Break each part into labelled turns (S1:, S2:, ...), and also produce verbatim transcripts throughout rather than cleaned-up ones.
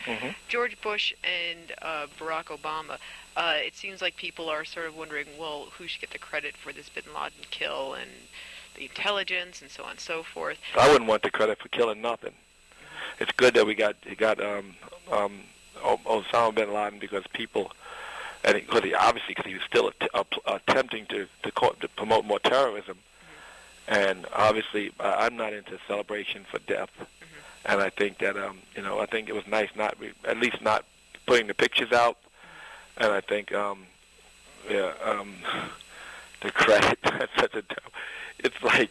S1: Mm-hmm.
S2: George Bush and uh, Barack Obama, uh, it seems like people are sort of wondering, well, who should get the credit for this Bin Laden kill and the intelligence and so on and so forth.
S1: I wouldn't want the credit for killing nothing. Mm-hmm. It's good that we got we got um, um, Osama bin Laden because people, and because he, obviously because he was still att- uh, attempting to to, co- to promote more terrorism, mm-hmm. and obviously uh, I'm not into celebration for death, mm-hmm. and I think that um, you know I think it was nice not re- at least not putting the pictures out, mm-hmm. and I think um, yeah um, the credit that's such a it's like.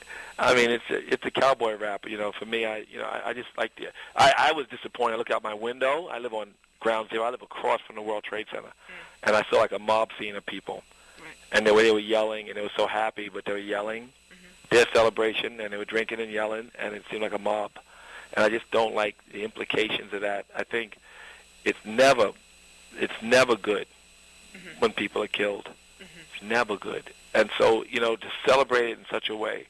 S1: I mean, it's a, it's a cowboy rap, you know. For me, I you know I, I just like the. I, I was disappointed. I look out my window. I live on Ground Zero. I live across from the World Trade Center, mm. and I saw like a mob scene of people, right. and the way they were yelling, and they were so happy, but they were yelling, mm-hmm. their celebration, and they were drinking and yelling, and it seemed like a mob, and I just don't like the implications of that. I think it's never, it's never good mm-hmm. when people are killed. Mm-hmm. It's never good, and so you know to celebrate it in such a way.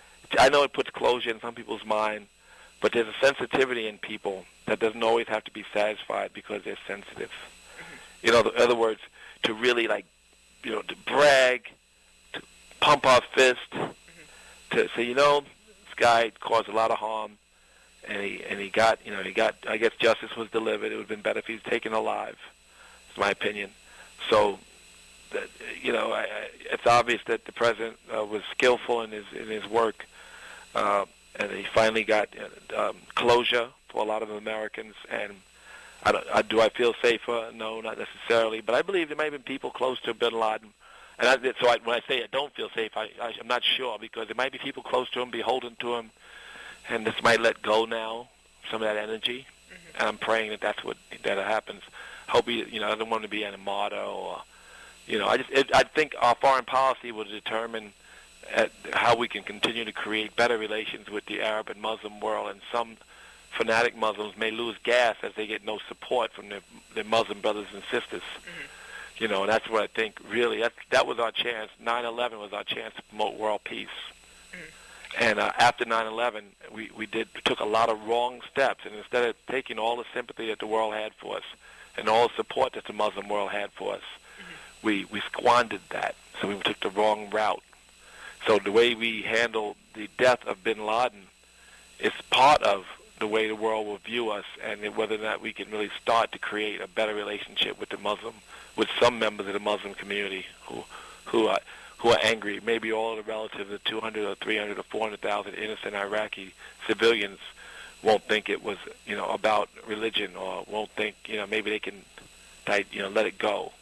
S1: I know it puts closure in some people's mind, but there's a sensitivity in people that doesn't always have to be satisfied because they're sensitive. Mm-hmm. You know, in other words, to really like, you know, to brag, to pump our fist, mm-hmm. to say, you know, this guy caused a lot of harm, and he and he got, you know, he got. I guess justice was delivered. It would have been better if he was taken alive. It's my opinion. So. That, you know, I, I, it's obvious that the president uh, was skillful in his in his work, uh, and he finally got uh, um, closure for a lot of Americans. And I don't, I, do I feel safer? No, not necessarily. But I believe there may have been people close to Bin Laden. And I, so I, when I say I don't feel safe, I, I, I'm not sure because there might be people close to him, beholden to him, and this might let go now some of that energy. Mm-hmm. And I'm praying that that's what that happens. Hope he, you know, I don't want to be an motto or. You know, I just it, I think our foreign policy will determine at how we can continue to create better relations with the Arab and Muslim world. And some fanatic Muslims may lose gas as they get no support from their, their Muslim brothers and sisters. Mm-hmm. You know, and that's what I think really, that, that was our chance. nine eleven was our chance to promote world peace. Mm-hmm. And uh, after nine eleven, we, we, did, we took a lot of wrong steps. And instead of taking all the sympathy that the world had for us and all the support that the Muslim world had for us, We, we squandered that, so we took the wrong route. So the way we handle the death of Bin Laden is part of the way the world will view us and whether or not we can really start to create a better relationship with the Muslim, with some members of the Muslim community who who are, who are angry. Maybe all the relatives of two hundred or three hundred or four hundred thousand innocent Iraqi civilians won't think it was, you know, about religion or won't think, you know, maybe they can, you know, let it go.